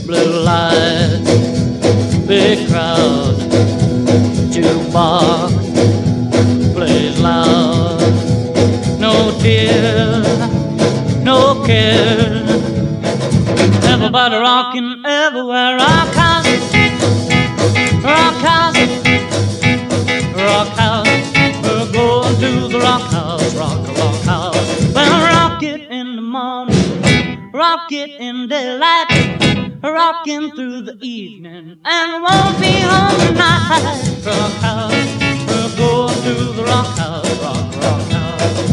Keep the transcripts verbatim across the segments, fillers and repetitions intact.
blue lights, big crowd, jukebox plays loud. No tears, no care. Everybody rocking everywhere. Rock house, rock house, rock house. We're going to the rock house, rock, rock house. Well, rock it in the morning, rock it in daylight, rocking through the evening, and won't be home tonight. Rock house, we're going to the rock house, rock, rock house.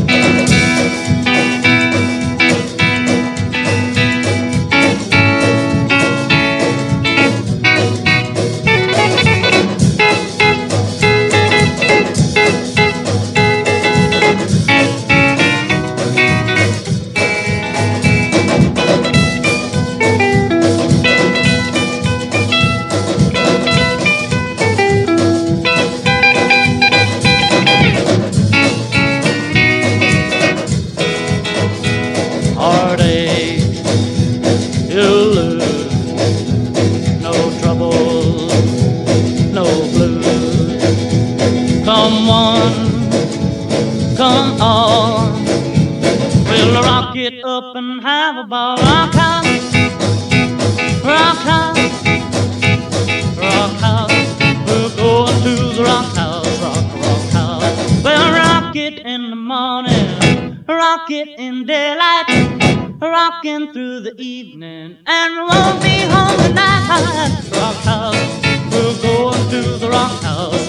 Come on, come on, we'll rock it up and have a ball. Rock house, rock house, rock house. We're going to the rock house, rock, rock house. We'll rock it in the morning, rock it in daylight, rocking through the evening, and won't be home tonight. Rock house, we're going to the rock house.